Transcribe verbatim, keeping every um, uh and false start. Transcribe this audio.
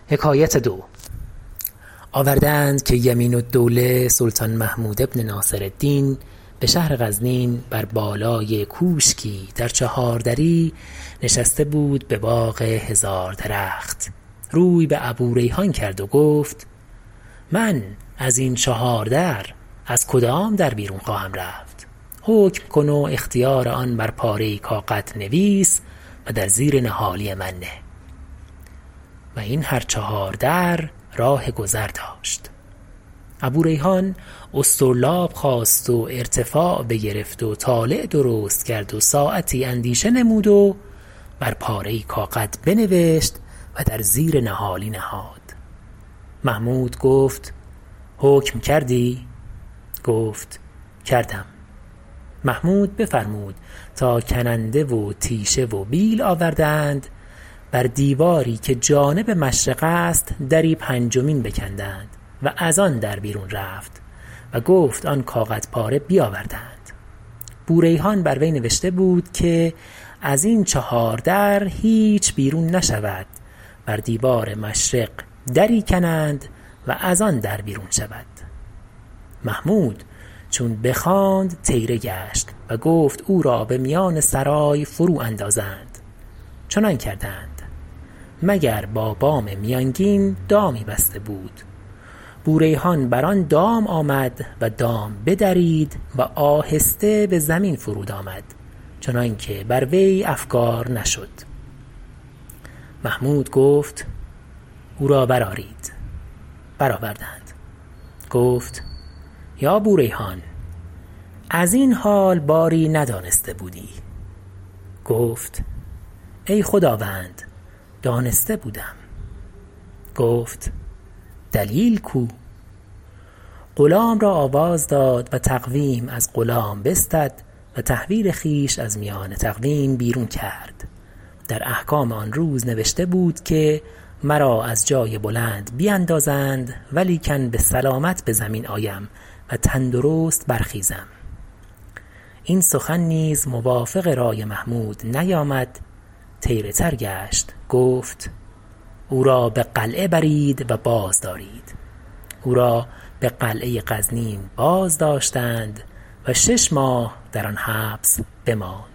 دو آورده اند که یمین الدوله سلطان محمود بن ناصرالدین به شهر غزنین بر بالای کوشکی در چهاردری نشسته بود به باغ هزار درخت. روی به ابوریحان کرد و گفت من از این چهار در از کدام در بیرون خواهم رفت؟ حکم کن و اختیار آن بر پاره کاغد نویس و در زیر نهالی من نه. و این هر چهار در راه گذر داشت. ابوریحان اسطرلاب خواست و ارتفاع بگرفت و طالع درست کرد و ساعتی اندیشه نمود و بر پاره کاغد بنوشت و در زیر نهالی نهاد. محمود گفت حکم کردی؟ گفت کردم. محمود بفرمود تا کننده و تیشه و بیل آوردند، بر دیواری که جانب مشرق است دری پنجمین بکندند و از آن در بیرون رفت و گفت آن کاغد پاره بیاوردند. بوریحان بر وی نوشته بود که از این چهار در هیچ بیرون نشود، بر دیوار مشرق دری کنند و از آن در بیرون شود. محمود چون بخواند طیره گشت و گفت او را به میان سرای فرو اندازند. چنان کردند مگر با بام میانگین دامی بسته بود. بوریحان بر آن دام آمد و دام بدرید و آهسته به زمین فرود آمد، چنان که بر وی افگار نشد. محمود گفت او را برآرید. برآوردند. گفت یا بوریحان از این حال باری ندانسته بودی؟ گفت ای خداوند دانسته بودم. گفت دلیل کو؟ غلام را آواز داد و تقویم از غلام بستد و تحویل خویش از میان تقویم بیرون کرد. در احکام آن روز نوشته بود که مرا از جای بلند بیندازند ولیکن به سلامت به زمین آیم و تندرست برخیزم. این سخن نیز موافق رای محمود نیامد. طیره تر گشت. گفت او را به قلعه برید و باز دارید. او را به قلعه غزنین باز داشتند و شش ماه در آن حبس بماند.